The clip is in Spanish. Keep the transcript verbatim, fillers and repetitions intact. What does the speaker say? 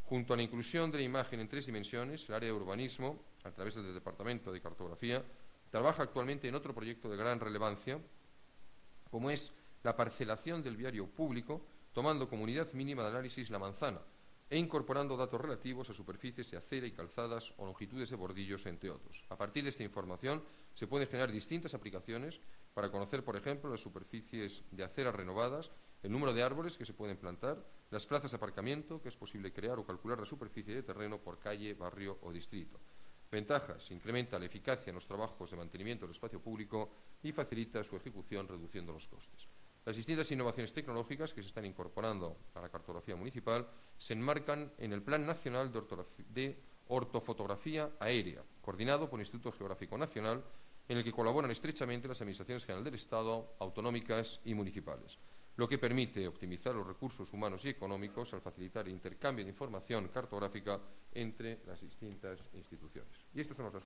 Junto a la inclusión de la imagen en tres dimensiones, el área de urbanismo, a través del Departamento de Cartografía, trabaja actualmente en otro proyecto de gran relevancia, como es la parcelación del viario público, tomando como unidad mínima de análisis la manzana e incorporando datos relativos a superficies de acera y calzadas o longitudes de bordillos, entre otros. A partir de esta información se pueden generar distintas aplicaciones para conocer, por ejemplo, las superficies de acera renovadas, el número de árboles que se pueden plantar, las plazas de aparcamiento que es posible crear o calcular la superficie de terreno por calle, barrio o distrito. Ventajas: incrementa la eficacia en los trabajos de mantenimiento del espacio público y facilita su ejecución reduciendo los costes. Las distintas innovaciones tecnológicas que se están incorporando a la cartografía municipal se enmarcan en el Plan Nacional de Ortofotografía Aérea, coordinado por el Instituto Geográfico Nacional, en el que colaboran estrechamente las Administraciones Generales del Estado, autonómicas y municipales, lo que permite optimizar los recursos humanos y económicos al facilitar el intercambio de información cartográfica entre las distintas instituciones. Y estos son los